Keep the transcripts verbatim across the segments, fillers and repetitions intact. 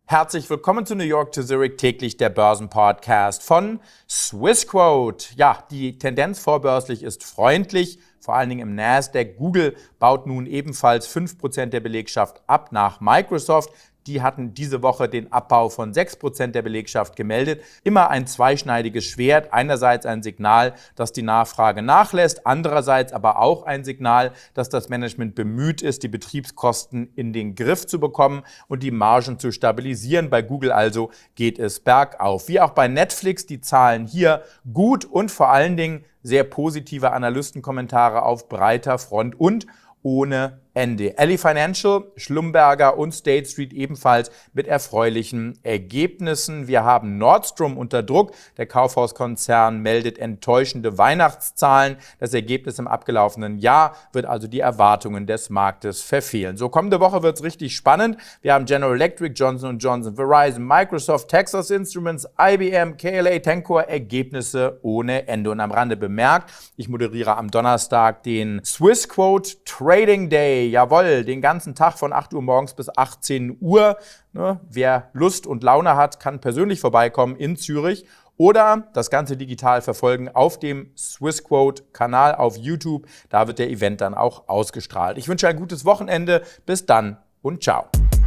Herzlich willkommen zu New York to Zurich, täglich der Börsenpodcast von Swissquote. Ja, die Tendenz vorbörslich ist freundlich, vor allen Dingen im Nasdaq. Google baut nun ebenfalls fünf Prozent der Belegschaft ab nach Microsoft. Die hatten diese Woche den Abbau von sechs Prozent der Belegschaft gemeldet. Immer ein zweischneidiges Schwert. Einerseits ein Signal, dass die Nachfrage nachlässt. Andererseits aber auch ein Signal, dass das Management bemüht ist, die Betriebskosten in den Griff zu bekommen und die Margen zu stabilisieren. Bei Google also geht es bergauf. Wie auch bei Netflix, die Zahlen hier gut und vor allen Dingen sehr positive Analystenkommentare auf breiter Front und ohne Ende. Ally Financial, Schlumberger und State Street ebenfalls mit erfreulichen Ergebnissen. Wir haben Nordstrom unter Druck. Der Kaufhauskonzern meldet enttäuschende Weihnachtszahlen. Das Ergebnis im abgelaufenen Jahr wird also die Erwartungen des Marktes verfehlen. So, kommende Woche wird es richtig spannend. Wir haben General Electric, Johnson und Johnson, Verizon, Microsoft, Texas Instruments, I B M, K L A, Tencor, Ergebnisse ohne Ende. Und am Rande bemerkt, ich moderiere am Donnerstag den Swissquote Trading Day. Jawohl, den ganzen Tag von acht Uhr morgens bis achtzehn Uhr. Ne, wer Lust und Laune hat, kann persönlich vorbeikommen in Zürich oder das Ganze digital verfolgen auf dem Swissquote-Kanal auf YouTube. Da wird der Event dann auch ausgestrahlt. Ich wünsche ein gutes Wochenende. Bis dann und ciao.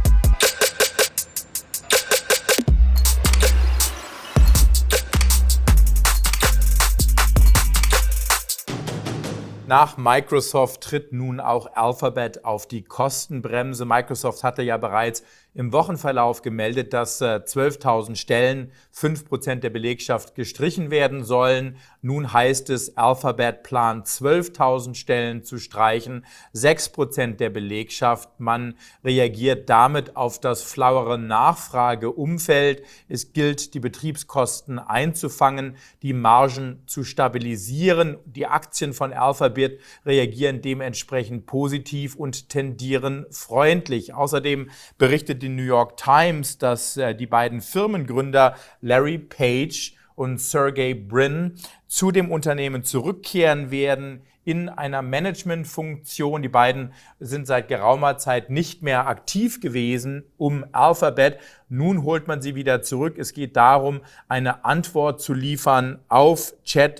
Nach Microsoft tritt nun auch Alphabet auf die Kostenbremse. Microsoft hatte ja bereits im Wochenverlauf gemeldet, dass äh, zwölftausend Stellen, fünf Prozent der Belegschaft gestrichen werden sollen. Nun heißt es, Alphabet plant zwölftausend Stellen zu streichen, sechs Prozent der Belegschaft. Man reagiert damit auf das flauere Nachfrageumfeld. Es gilt, die Betriebskosten einzufangen, die Margen zu stabilisieren. Die Aktien von Alphabet reagieren dementsprechend positiv und tendieren freundlich. Außerdem berichtet die New York Times, dass äh, die beiden Firmengründer Larry Page und Sergey Brin zu dem Unternehmen zurückkehren werden in einer Managementfunktion. Die beiden sind seit geraumer Zeit nicht mehr aktiv gewesen um Alphabet. Nun holt man sie wieder zurück. Es geht darum, eine Antwort zu liefern auf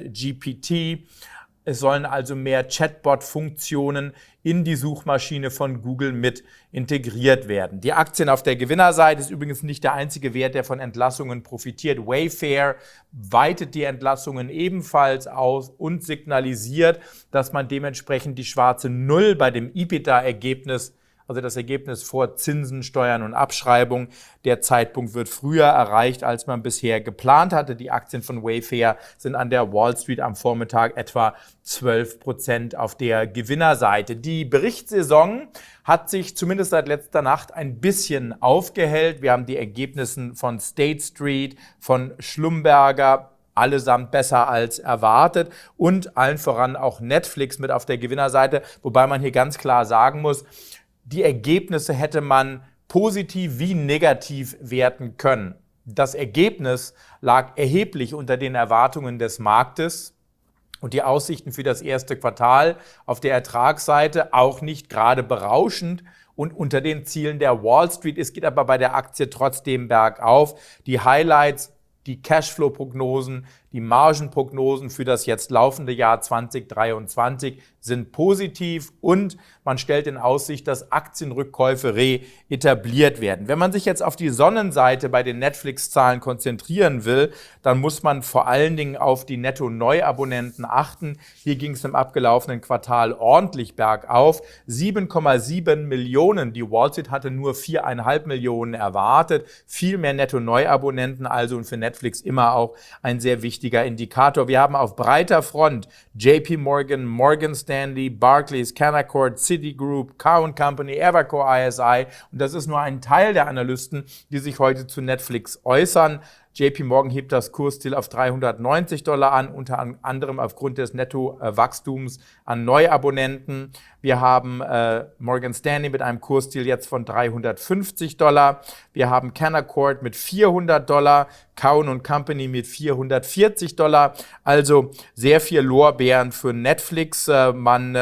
ChatGPT. Es sollen also mehr Chatbot-Funktionen in die Suchmaschine von Google mit integriert werden. Die Aktien auf der Gewinnerseite ist übrigens nicht der einzige Wert, der von Entlassungen profitiert. Wayfair weitet die Entlassungen ebenfalls aus und signalisiert, dass man dementsprechend die schwarze Null bei dem EBITDA-Ergebnis, also das Ergebnis vor Zinsen, Steuern und Abschreibung. Der Zeitpunkt wird früher erreicht, als man bisher geplant hatte. Die Aktien von Wayfair sind an der Wall Street am Vormittag etwa zwölf Prozent auf der Gewinnerseite. Die Berichtssaison hat sich zumindest seit letzter Nacht ein bisschen aufgehellt. Wir haben die Ergebnisse von State Street, von Schlumberger, allesamt besser als erwartet und allen voran auch Netflix mit auf der Gewinnerseite, wobei man hier ganz klar sagen muss, die Ergebnisse hätte man positiv wie negativ werten können. Das Ergebnis lag erheblich unter den Erwartungen des Marktes und die Aussichten für das erste Quartal auf der Ertragsseite auch nicht gerade berauschend und unter den Zielen der Wall Street. Es geht aber bei der Aktie trotzdem bergauf. Die Highlights, die Cashflow-Prognosen, die Margenprognosen für das jetzt laufende Jahr zwanzig dreiundzwanzig sind positiv und man stellt in Aussicht, dass Aktienrückkäufe reetabliert werden. Wenn man sich jetzt auf die Sonnenseite bei den Netflix-Zahlen konzentrieren will, dann muss man vor allen Dingen auf die Netto-Neuabonnenten achten. Hier ging es im abgelaufenen Quartal ordentlich bergauf. sieben Komma sieben Millionen. Die Wall Street hatte nur vier Komma fünf Millionen erwartet. Viel mehr Netto-Neuabonnenten also und für Netflix immer auch ein sehr wichtiger Indikator. Wir haben auf breiter Front J P Morgan, Morgan Stanley, Barclays, Canaccord, Citigroup, Cowen Company, Evercore I S I und das ist nur ein Teil der Analysten, die sich heute zu Netflix äußern. J P Morgan hebt das Kursziel auf dreihundertneunzig Dollar an, unter anderem aufgrund des Nettowachstums an Neuabonnenten. Wir haben äh, Morgan Stanley mit einem Kursziel jetzt von dreihundertfünfzig Dollar. Wir haben Canaccord mit vierhundert Dollar, Cowen und Company mit vierhundertvierzig Dollar. Also sehr viel Lorbeeren für Netflix. Äh, man äh,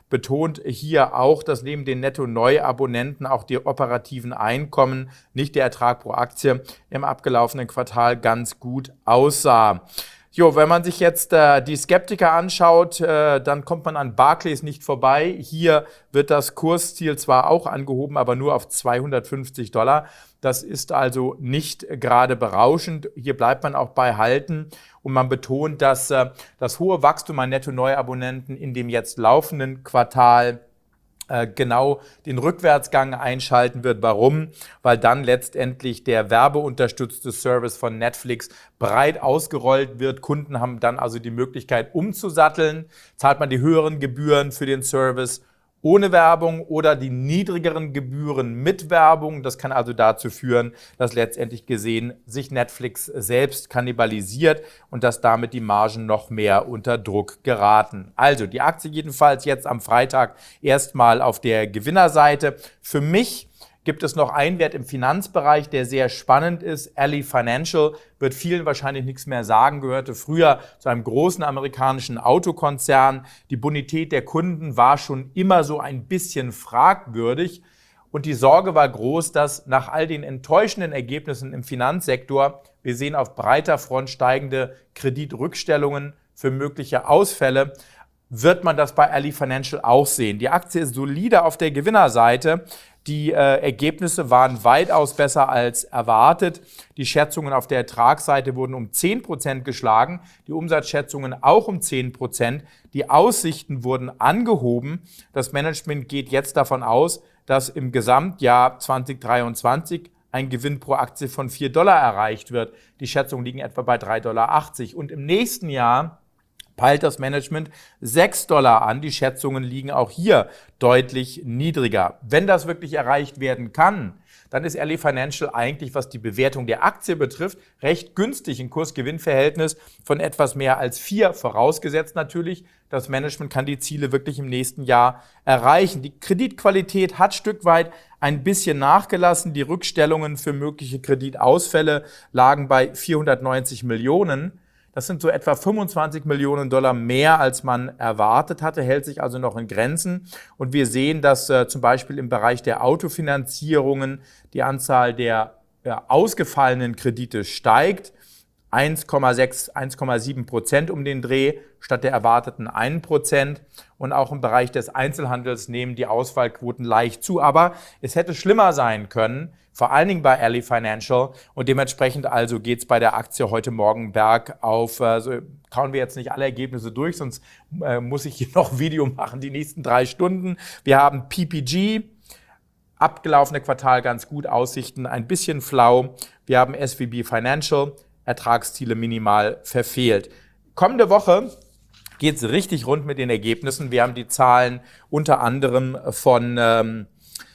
betont hier auch, dass neben den Netto-Neuabonnenten auch die operativen Einkommen, nicht der Ertrag pro Aktie, im abgelaufenen Quartal ganz gut aussah. Jo, wenn man sich jetzt äh, die Skeptiker anschaut, äh, dann kommt man an Barclays nicht vorbei. Hier wird das Kursziel zwar auch angehoben, aber nur auf zweihundertfünfzig Dollar. Das ist also nicht gerade berauschend. Hier bleibt man auch bei halten und man betont, dass äh, das hohe Wachstum an Netto-Neuabonnenten in dem jetzt laufenden Quartal genau den Rückwärtsgang einschalten wird. Warum? Weil dann letztendlich der werbeunterstützte Service von Netflix breit ausgerollt wird. Kunden haben dann also die Möglichkeit umzusatteln. Zahlt man die höheren Gebühren für den Service ohne Werbung oder die niedrigeren Gebühren mit Werbung. Das kann also dazu führen, dass letztendlich gesehen sich Netflix selbst kannibalisiert und dass damit die Margen noch mehr unter Druck geraten. Also die Aktie jedenfalls jetzt am Freitag erstmal auf der Gewinnerseite. Für mich gibt es noch einen Wert im Finanzbereich, der sehr spannend ist. Ally Financial wird vielen wahrscheinlich nichts mehr sagen, gehörte früher zu einem großen amerikanischen Autokonzern. Die Bonität der Kunden war schon immer so ein bisschen fragwürdig. Und die Sorge war groß, dass nach all den enttäuschenden Ergebnissen im Finanzsektor, wir sehen auf breiter Front steigende Kreditrückstellungen für mögliche Ausfälle, wird man das bei Ally Financial auch sehen. Die Aktie ist solide auf der Gewinnerseite. Die äh, Ergebnisse waren weitaus besser als erwartet. Die Schätzungen auf der Ertragsseite wurden um zehn Prozent geschlagen, die Umsatzschätzungen auch um zehn Prozent. Die Aussichten wurden angehoben. Das Management geht jetzt davon aus, dass im Gesamtjahr zwanzig dreiundzwanzig ein Gewinn pro Aktie von vier Dollar erreicht wird. Die Schätzungen liegen etwa bei drei Komma achtzig Dollar. Und im nächsten Jahr peilt das Management sechs Dollar an. Die Schätzungen liegen auch hier deutlich niedriger. Wenn das wirklich erreicht werden kann, dann ist Ally Financial eigentlich, was die Bewertung der Aktie betrifft, recht günstig. Ein Kurs-Gewinn-Verhältnis von etwas mehr als vier, vorausgesetzt natürlich, das Management kann die Ziele wirklich im nächsten Jahr erreichen. Die Kreditqualität hat Stück weit ein bisschen nachgelassen. Die Rückstellungen für mögliche Kreditausfälle lagen bei vierhundertneunzig Millionen. Das sind so etwa fünfundzwanzig Millionen Dollar mehr, als man erwartet hatte, hält sich also noch in Grenzen. Und wir sehen, dass äh, zum Beispiel im Bereich der Autofinanzierungen die Anzahl der ja, ausgefallenen Kredite steigt. eins Komma sechs, eins Komma sieben Prozent um den Dreh statt der erwarteten ein Prozent. Und auch im Bereich des Einzelhandels nehmen die Ausfallquoten leicht zu. Aber es hätte schlimmer sein können, vor allen Dingen bei Ally Financial. Und dementsprechend also geht es bei der Aktie heute Morgen bergauf. Also kauen wir jetzt nicht alle Ergebnisse durch, sonst äh, muss ich hier noch ein Video machen, die nächsten drei Stunden. Wir haben P P G, abgelaufene Quartal ganz gut, Aussichten ein bisschen flau. Wir haben S V B Financial, Ertragsziele minimal verfehlt. Kommende Woche geht es richtig rund mit den Ergebnissen. Wir haben die Zahlen unter anderem von ähm,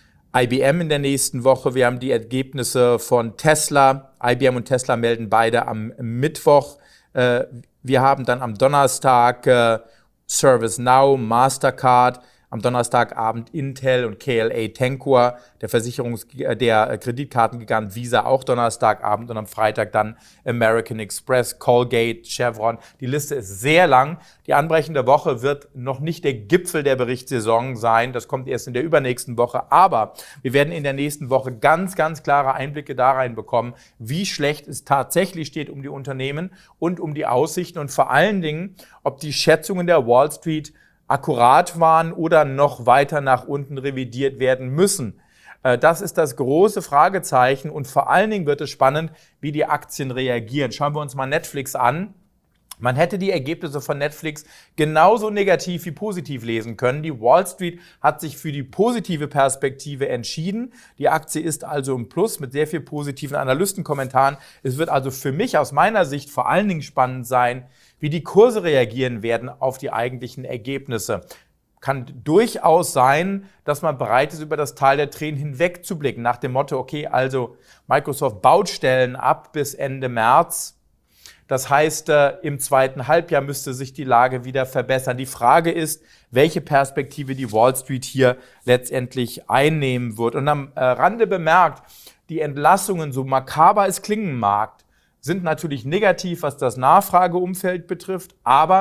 I B M in der nächsten Woche. Wir haben die Ergebnisse von Tesla. I B M und Tesla melden beide am Mittwoch. Äh, wir haben dann am Donnerstag äh, ServiceNow, Mastercard. Am Donnerstagabend Intel und K L A Tencor, der Versicherungs-, der Kreditkartengigant Visa auch Donnerstagabend und am Freitag dann American Express, Colgate, Chevron. Die Liste ist sehr lang. Die anbrechende Woche wird noch nicht der Gipfel der Berichtssaison sein. Das kommt erst in der übernächsten Woche. Aber wir werden in der nächsten Woche ganz, ganz klare Einblicke da reinbekommen, wie schlecht es tatsächlich steht um die Unternehmen und um die Aussichten und vor allen Dingen, ob die Schätzungen der Wall Street akkurat waren oder noch weiter nach unten revidiert werden müssen. Das ist das große Fragezeichen und vor allen Dingen wird es spannend, wie die Aktien reagieren. Schauen wir uns mal Netflix an. Man hätte die Ergebnisse von Netflix genauso negativ wie positiv lesen können. Die Wall Street hat sich für die positive Perspektive entschieden. Die Aktie ist also im Plus mit sehr viel positiven Analystenkommentaren. Es wird also für mich aus meiner Sicht vor allen Dingen spannend sein, wie die Kurse reagieren werden auf die eigentlichen Ergebnisse. Kann durchaus sein, dass man bereit ist, über das Tal der Tränen hinweg zu blicken. Nach dem Motto, okay, also Microsoft baut Stellen ab bis Ende März. Das heißt, äh, im zweiten Halbjahr müsste sich die Lage wieder verbessern. Die Frage ist, welche Perspektive die Wall Street hier letztendlich einnehmen wird. Und am äh, Rande bemerkt, die Entlassungen, so makaber es klingen mag, sind natürlich negativ, was das Nachfrageumfeld betrifft, aber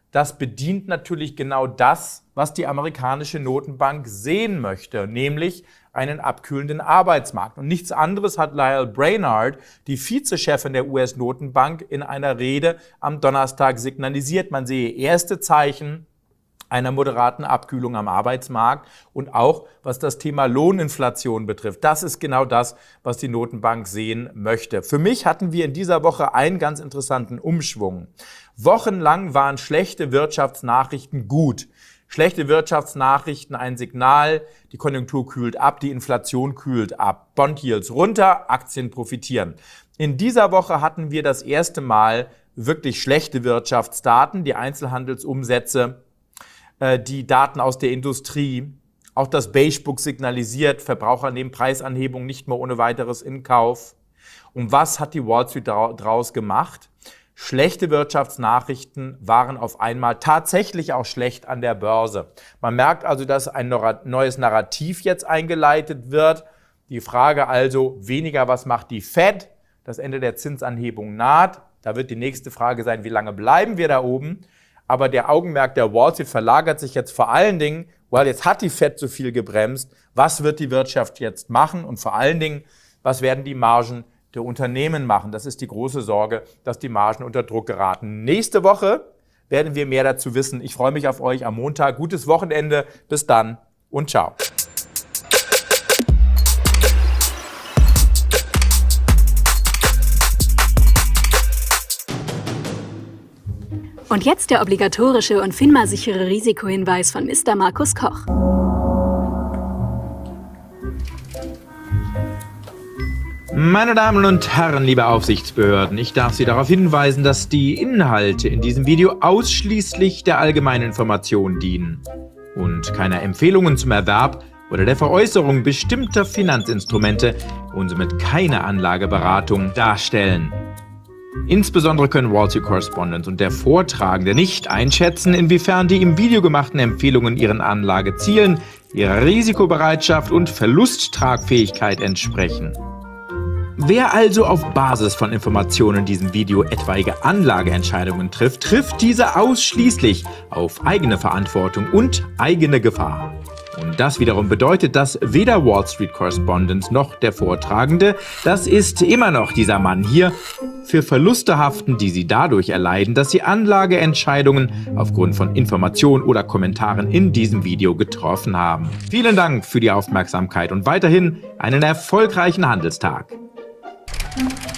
das bedient natürlich genau das, was die amerikanische Notenbank sehen möchte, nämlich einen abkühlenden Arbeitsmarkt. Und nichts anderes hat Lael Brainard, die Vizechefin der U S-Notenbank, in einer Rede am Donnerstag signalisiert. Man sehe erste Zeichen einer moderaten Abkühlung am Arbeitsmarkt und auch was das Thema Lohninflation betrifft. Das ist genau das, was die Notenbank sehen möchte. Für mich hatten wir in dieser Woche einen ganz interessanten Umschwung. Wochenlang waren schlechte Wirtschaftsnachrichten gut. Schlechte Wirtschaftsnachrichten ein Signal, die Konjunktur kühlt ab, die Inflation kühlt ab. Bond-Yields runter, Aktien profitieren. In dieser Woche hatten wir das erste Mal wirklich schlechte Wirtschaftsdaten, die Einzelhandelsumsätze, die Daten aus der Industrie. Auch das Beige Book signalisiert, Verbraucher nehmen Preisanhebungen nicht mehr ohne weiteres in Kauf. Und was hat die Wall Street draus gemacht? Schlechte Wirtschaftsnachrichten waren auf einmal tatsächlich auch schlecht an der Börse. Man merkt also, dass ein neues Narrativ jetzt eingeleitet wird. Die Frage also weniger, was macht die Fed? Das Ende der Zinsanhebung naht. Da wird die nächste Frage sein, wie lange bleiben wir da oben? Aber der Augenmerk der Wall Street verlagert sich jetzt vor allen Dingen, weil jetzt hat die Fed so viel gebremst. Was wird die Wirtschaft jetzt machen? Und vor allen Dingen, was werden die Margen der Unternehmen machen? Das ist die große Sorge, dass die Margen unter Druck geraten. Nächste Woche werden wir mehr dazu wissen. Ich freue mich auf euch am Montag. Gutes Wochenende. Bis dann und ciao. Und jetzt der obligatorische und FINMA-sichere Risikohinweis von Mister Markus Koch. Meine Damen und Herren, liebe Aufsichtsbehörden, ich darf Sie darauf hinweisen, dass die Inhalte in diesem Video ausschließlich der allgemeinen Information dienen und keine Empfehlungen zum Erwerb oder der Veräußerung bestimmter Finanzinstrumente und somit keine Anlageberatung darstellen. Insbesondere können Wall Street Correspondent und der Vortragende nicht einschätzen, inwiefern die im Video gemachten Empfehlungen ihren Anlagezielen, ihrer Risikobereitschaft und Verlusttragfähigkeit entsprechen. Wer also auf Basis von Informationen in diesem Video etwaige Anlageentscheidungen trifft, trifft diese ausschließlich auf eigene Verantwortung und eigene Gefahr. Und das wiederum bedeutet, dass weder Wall Street Correspondent noch der Vortragende, das ist immer noch dieser Mann hier, für Verluste haften, die sie dadurch erleiden, dass sie Anlageentscheidungen aufgrund von Informationen oder Kommentaren in diesem Video getroffen haben. Vielen Dank für die Aufmerksamkeit und weiterhin einen erfolgreichen Handelstag.